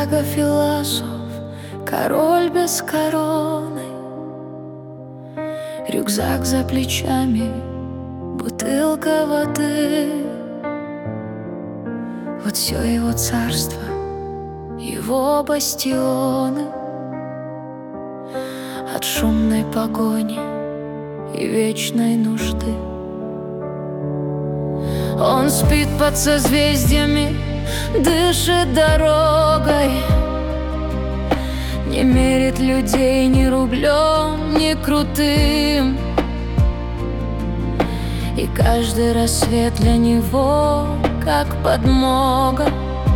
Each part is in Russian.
бродяга-философ, король без короны, рюкзак за плечами, бутылка воды. Вот все его царство, его бастионы от шумной погони и вечной нужды. Он спит под созвездиями, дышит дорогой, не мерит людей ни рублем, ни крутым. И каждый рассвет для него как подмога,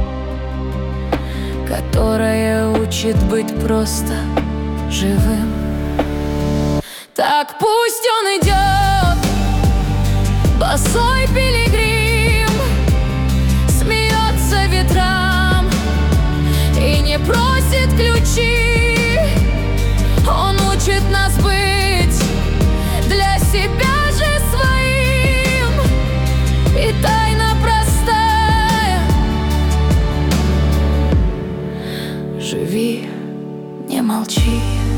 которая учит быть просто живым. Так пусть он идет, босой пилигрим, смеется ветрам и не просит ключи. Он учит нас быть для себя же своим, и тайна простая: живи, не молчи.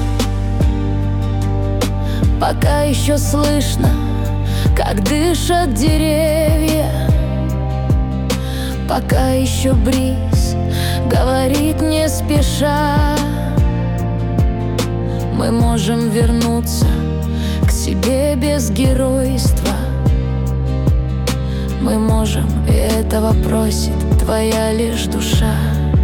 Пока еще слышно, как дышат деревья, пока еще бриз говорит не спеша, мы можем вернуться к себе без геройства. Мы можем, и этого просит твоя лишь душа.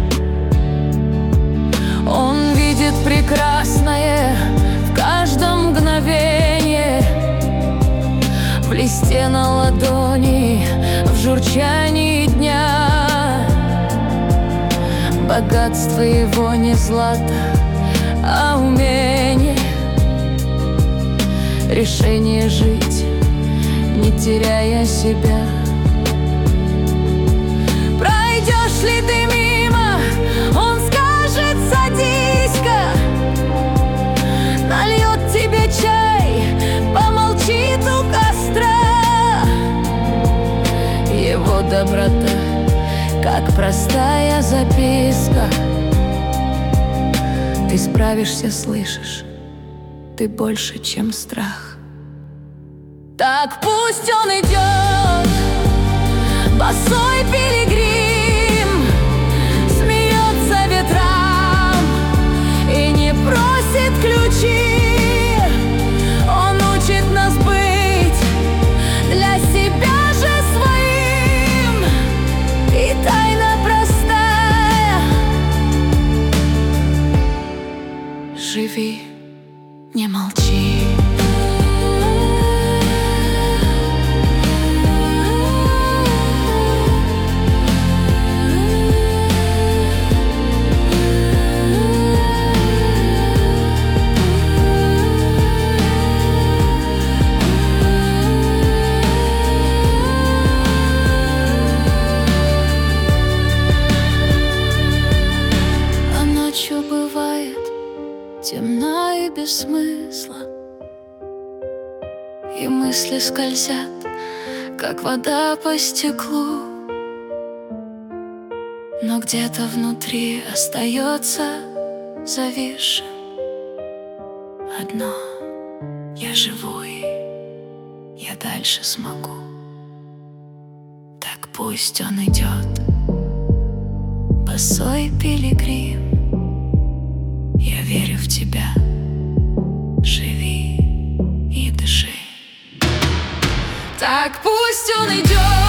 Он видит прекрасное в каждом мгновении, в листе на ладони, в журчании дня. Богатство его не злато, а умение, решение жить, не теряя себя. Пройдешь ли ты мимо, он скажет: садись-ка, нальет тебе чай, помолчит у костра. Его доброта, как простая записка: ты справишься, слышишь, ты больше, чем страх. Так пусть он идет, босой пилигрим, смеется ветрам и не просит ключи. Он учит нас быть для себя же своим, и тайна простая: живи, не молчи. Бывает темна и без смысла, и мысли скользят, как вода по стеклу. Но где-то внутри остается зависшим одно: я живу, и я дальше смогу. Так пусть он идет, босой пилигрим, я верю в тебя, живи и дыши. Так пусть он идет.